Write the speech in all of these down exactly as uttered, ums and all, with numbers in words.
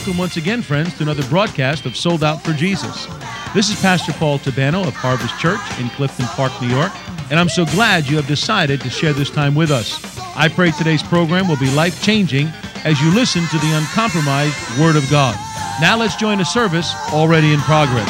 Welcome once again, friends, to another broadcast of Sold Out for Jesus. This is Pastor Paul Tabano of Harvest Church in Clifton Park, New York, and I'm so glad you have decided to share this time with us. I pray today's program will be life-changing as you listen to the uncompromised Word of God. Now let's join the service already in progress.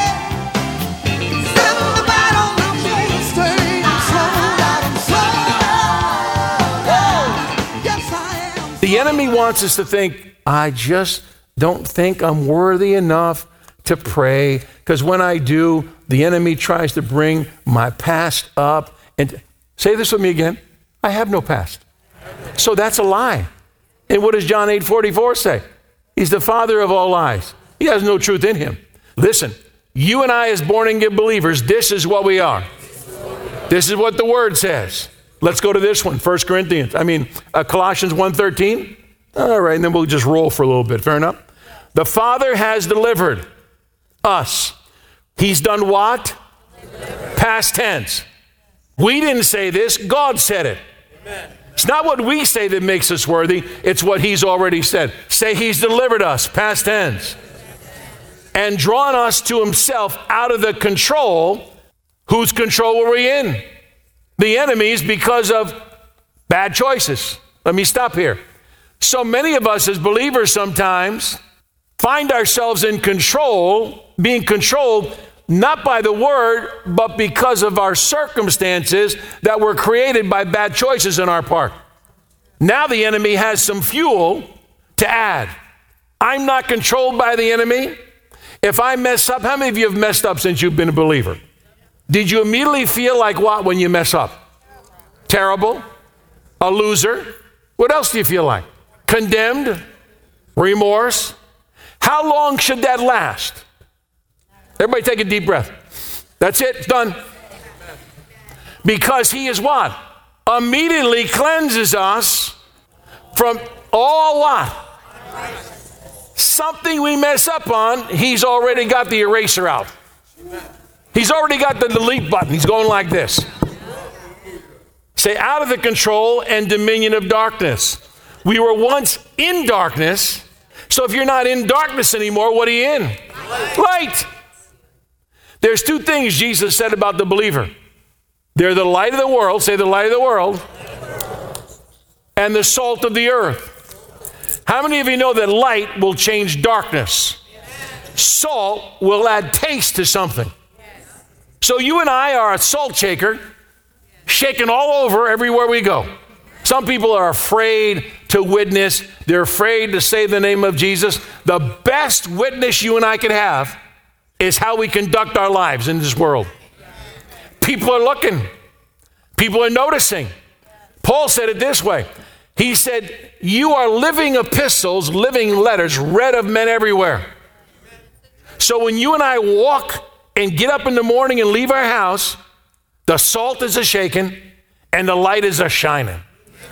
The enemy wants us to think, I just don't think I'm worthy enough to pray, because when I do, the enemy tries to bring my past up. And say this with me again, I have no past. So that's a lie. And what does John eight forty-four say? He's the father of all lies. He has no truth in him. Listen, you and I as born-again believers, this is what we are. This is what the Word says. Let's go to this one, First Corinthians, I mean, uh, Colossians one thirteen. All right, and then we'll just roll for a little bit, fair enough? The Father has delivered us. He's done what? Delivered. Past tense. We didn't say this, God said it. Amen. It's not what we say that makes us worthy, it's what He's already said. Say He's delivered us, past tense. And drawn us to Himself out of the control. Whose control were we in? The enemy's, because of bad choices. Let me stop here. So many of us as believers sometimes find ourselves in control, being controlled not by the Word, but because of our circumstances that were created by bad choices on our part. Now the enemy has some fuel to add. I'm not controlled by the enemy. If I mess up, how many of you have messed up since you've been a believer? Did you immediately feel like what when you mess up? Terrible? A loser? What else do you feel like? Condemned? Remorse? How long should that last? Everybody take a deep breath. That's it, it's done. Because He is what? Immediately cleanses us from all what? Something we mess up on, He's already got the eraser out. He's already got the delete button. He's going like this. Say, out of the control and dominion of darkness. We were once in darkness, so if you're not in darkness anymore, what are you in? Light. Light. There's two things Jesus said about the believer. They're the light of the world, say the light of the world, and the salt of the earth. How many of you know that light will change darkness? Salt will add taste to something. So you and I are a salt shaker, shaken all over everywhere we go. Some people are afraid to witness. They're afraid to say the name of Jesus. The best witness you and I can have is how we conduct our lives in this world. People are looking. People are noticing. Paul said it this way. He said, you are living epistles, living letters, read of men everywhere. So when you and I walk and get up in the morning and leave our house, the salt is a shaking and the light is a shining.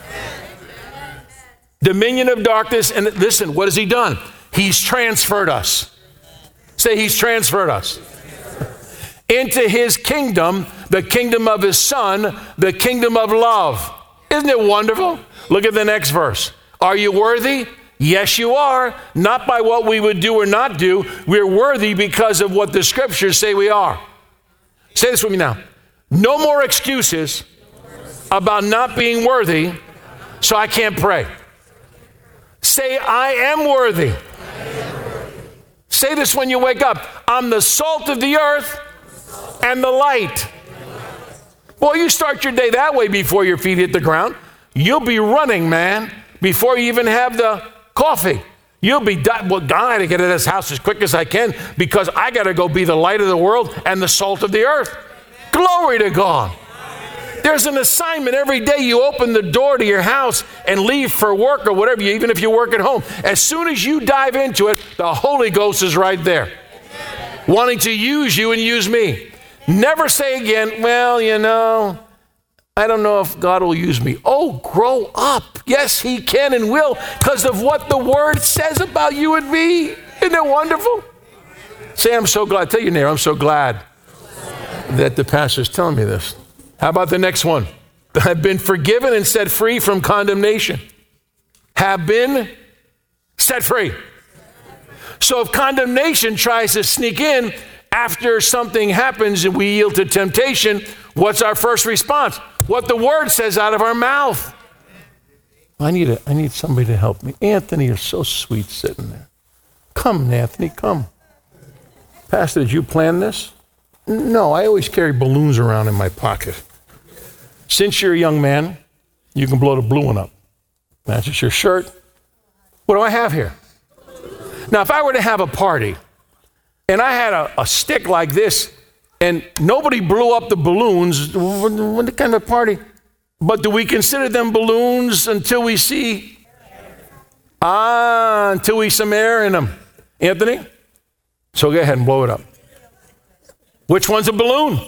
Dominion of darkness, and listen, what has He done? He's transferred us. Say, He's transferred us into His kingdom, the kingdom of His Son, the kingdom of love. Isn't it wonderful? Look at the next verse. Are you worthy? Yes, you are. Not by what we would do or not do. We're worthy because of what the scriptures say we are. Say this with me now. No more excuses about not being worthy, so I can't pray. Say, I am worthy. Say this when you wake up. I'm the salt of the earth and the light. Boy, you start your day that way before your feet hit the ground. You'll be running, man, before you even have the coffee. You'll be, di- well, I got to get to this house as quick as I can because I got to go be the light of the world and the salt of the earth. Glory to God. There's an assignment every day you open the door to your house and leave for work or whatever, even if you work at home. As soon as you dive into it, the Holy Ghost is right there, wanting to use you and use me. Never say again, well, you know, I don't know if God will use me. Oh, grow up. Yes, He can and will because of what the Word says about you and me. Isn't it wonderful? Say, I'm so glad. Tell your neighbor, I'm so glad that the pastor's telling me this. How about the next one? Have been forgiven and set free from condemnation. Have been set free. So if condemnation tries to sneak in after something happens and we yield to temptation, what's our first response? What the word says out of our mouth. I need a, I need somebody to help me. Anthony, you're so sweet sitting there. Come, Anthony, come. Pastor, did you plan this? No, I always carry balloons around in my pocket. Since you're a young man, you can blow the blue one up. Matches your shirt. What do I have here? Now, if I were to have a party and I had a, a stick like this and nobody blew up the balloons, what kind of party? But do we consider them balloons until we see? Ah, until we some air in them. Anthony? So go ahead and blow it up. Which one's a balloon?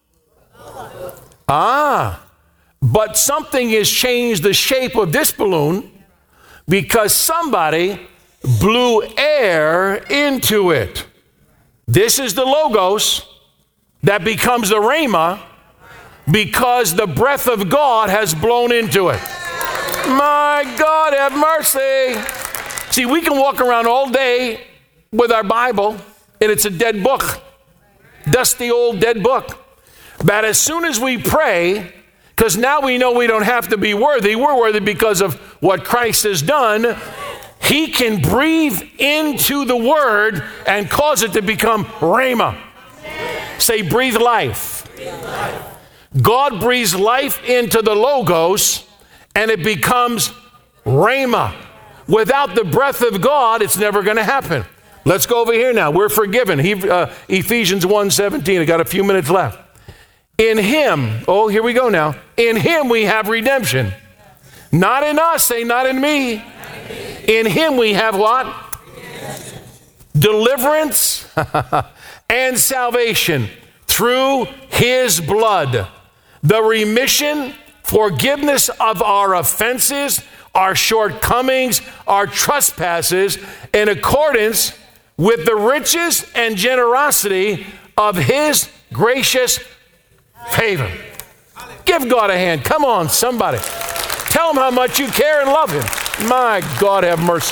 Ah, but something has changed the shape of this balloon because somebody blew air into it. This is the Logos that becomes the Rhema because the breath of God has blown into it. My God, have mercy. See, we can walk around all day with our Bible and it's a dead book. Dusty old dead book. But as soon as we pray, because now we know we don't have to be worthy, we're worthy because of what Christ has done, he can breathe into the word and cause it to become Rhema. Say, breathe life. Breathe life. God breathes life into the Logos and it becomes Rhema. Without the breath of God, it's never going to happen. Let's go over here now. We're forgiven. He, uh, Ephesians one seventeen. I got a few minutes left. In him, oh, here we go now. In him we have redemption. Not in us, say not in me. In him we have what? Deliverance and salvation through his blood. The remission, forgiveness of our offenses, our shortcomings, our trespasses, in accordance with the riches and generosity of his gracious favor. Give God a hand. Come on, somebody. Tell him how much you care and love him. My God, have mercy.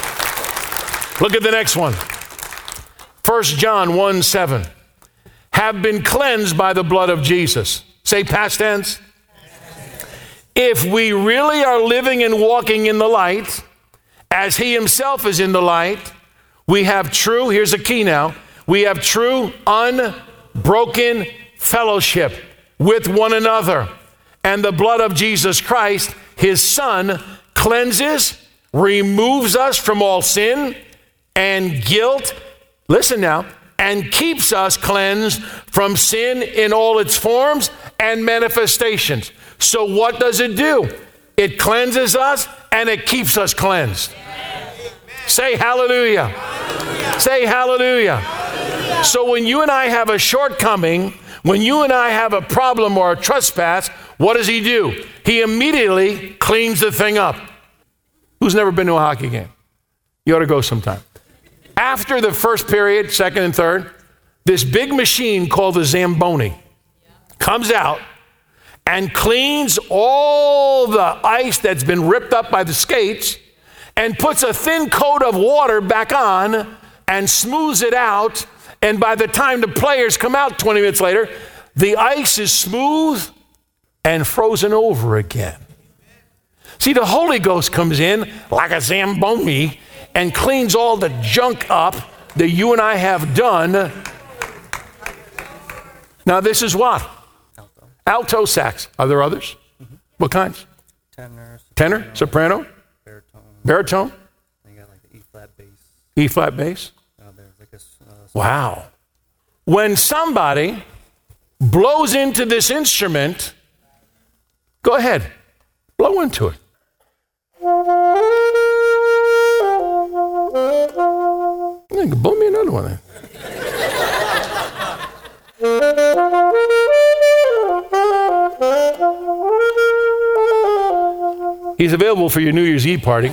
Look at the next one. First John one seven. Have been cleansed by the blood of Jesus. Say past tense. If we really are living and walking in the light, as he himself is in the light, we have true, here's a key now, we have true, unbroken fellowship with one another. And the blood of Jesus Christ, his Son, cleanses, removes us from all sin and guilt. Listen now. And keeps us cleansed from sin in all its forms and manifestations. So what does it do? It cleanses us and it keeps us cleansed. Amen. Say hallelujah. Hallelujah. Say hallelujah. Hallelujah. So when you and I have a shortcoming, when you and I have a problem or a trespass, what does he do? He immediately cleans the thing up. Who's never been to a hockey game? You ought to go sometime. After the first period, second and third, this big machine called the Zamboni comes out and cleans all the ice that's been ripped up by the skates and puts a thin coat of water back on and smooths it out. And by the time the players come out twenty minutes later, the ice is smooth and frozen over again. See, the Holy Ghost comes in like a Zamboni and cleans all the junk up that you and I have done. Now this is what? Alto. Alto sax. Are there others? Mm-hmm. What kinds? Tenor. Tenor? Soprano? Baritone. Baritone? You got like the E-flat bass. E-flat bass? Uh, there's like a, uh, wow. When somebody blows into this instrument, go ahead, blow into it. You can blow me another one then. He's available for your New Year's Eve party.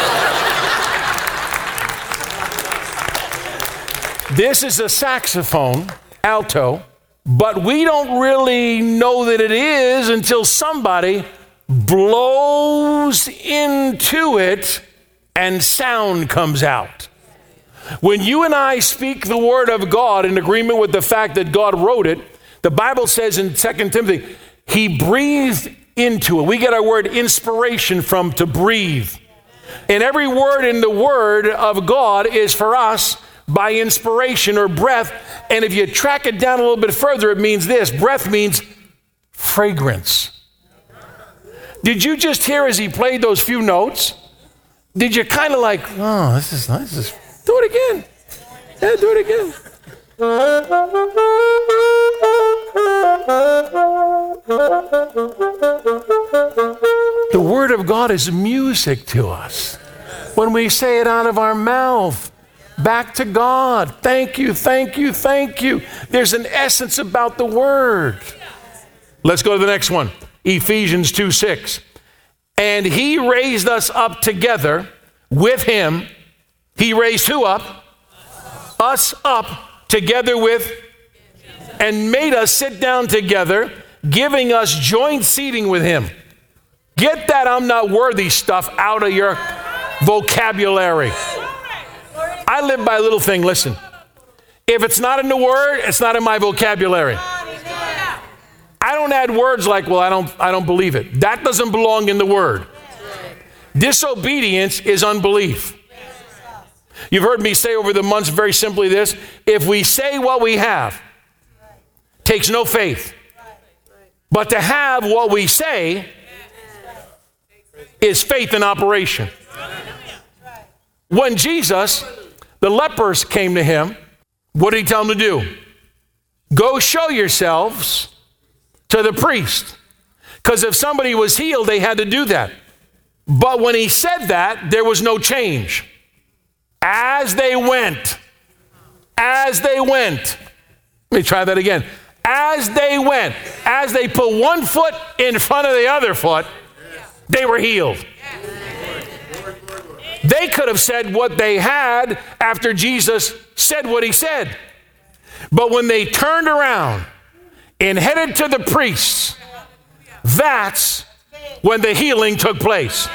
This is a saxophone, alto, but we don't really know that it is until somebody blows into it and sound comes out. When you and I speak the word of God in agreement with the fact that God wrote it, the Bible says in Second Timothy, he breathed into it. We get our word inspiration from to breathe. And every word in the word of God is for us by inspiration or breath. And if you track it down a little bit further, it means this. Breath means fragrance. Did you just hear as he played those few notes? Did you kind of like, oh, this is nice. This is, do it again. Yeah, do it again. The word of God is music to us. When we say it out of our mouth, back to God. Thank you, thank you, thank you. There's an essence about the word. Let's go to the next one. Ephesians two six. And he raised us up together with him. He raised who up? Us up together with, and made us sit down together, giving us joint seating with him. Get that I'm not worthy stuff out of your vocabulary. I live by a little thing, listen. If it's not in the word, it's not in my vocabulary. I don't add words like, well, I don't, I don't believe it. That doesn't belong in the word. Disobedience is unbelief. You've heard me say over the months very simply this: if we say what we have, takes no faith. But to have what we say is faith in operation. When Jesus, the lepers came to him, what did he tell them to do? Go show yourselves to the priest. Because if somebody was healed, they had to do that. But when he said that, there was no change. As they went, as they went, let me try that again. As they went, as they put one foot in front of the other foot, they were healed. They could have said what they had after Jesus said what he said. But when they turned around and headed to the priests, that's when the healing took place.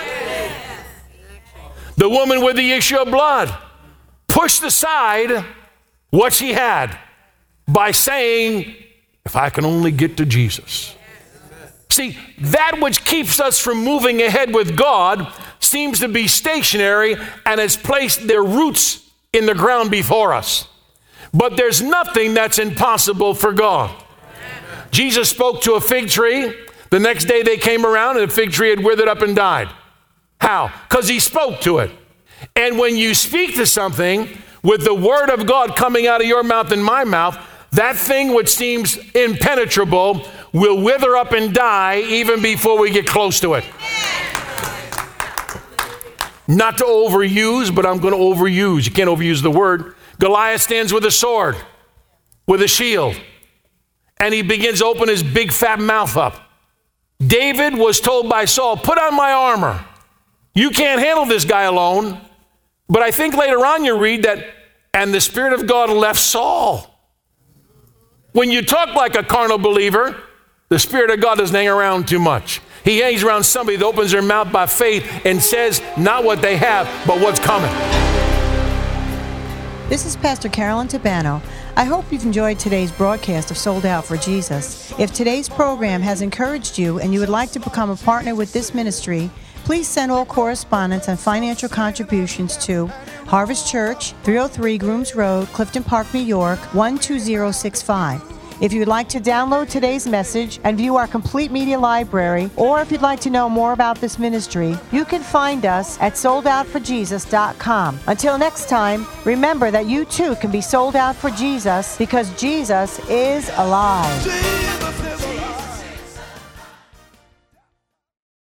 The woman with the issue of blood pushed aside what she had by saying, if I can only get to Jesus. See, that which keeps us from moving ahead with God seems to be stationary and has placed their roots in the ground before us. But there's nothing that's impossible for God. Jesus spoke to a fig tree. The next day they came around and the fig tree had withered up and died. How? Because he spoke to it. And when you speak to something with the word of God coming out of your mouth and my mouth, that thing which seems impenetrable will wither up and die even before we get close to it. Not to overuse, but I'm going to overuse. You can't overuse the word. Goliath stands with a sword, with a shield, and he begins to open his big fat mouth up. David was told by Saul, put on my armor. You can't handle this guy alone. But I think later on you read that, and the Spirit of God left Saul. When you talk like a carnal believer, the Spirit of God doesn't hang around too much. He hangs around somebody that opens their mouth by faith and says not what they have, but what's coming. This is Pastor Carolyn Tabano. I hope you've enjoyed today's broadcast of Sold Out for Jesus. If today's program has encouraged you and you would like to become a partner with this ministry, please send all correspondence and financial contributions to Harvest Church, three oh three Grooms Road, Clifton Park, New York, one two zero six five. If you'd like to download today's message and view our complete media library, or if you'd like to know more about this ministry, you can find us at sold out for jesus dot com. Until next time, remember that you too can be sold out for Jesus because Jesus is alive.